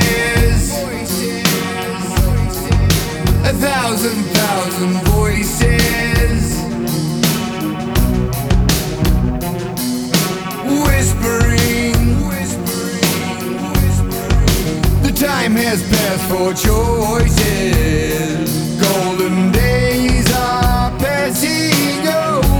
A thousand voices, whispering. The time has passed for choices.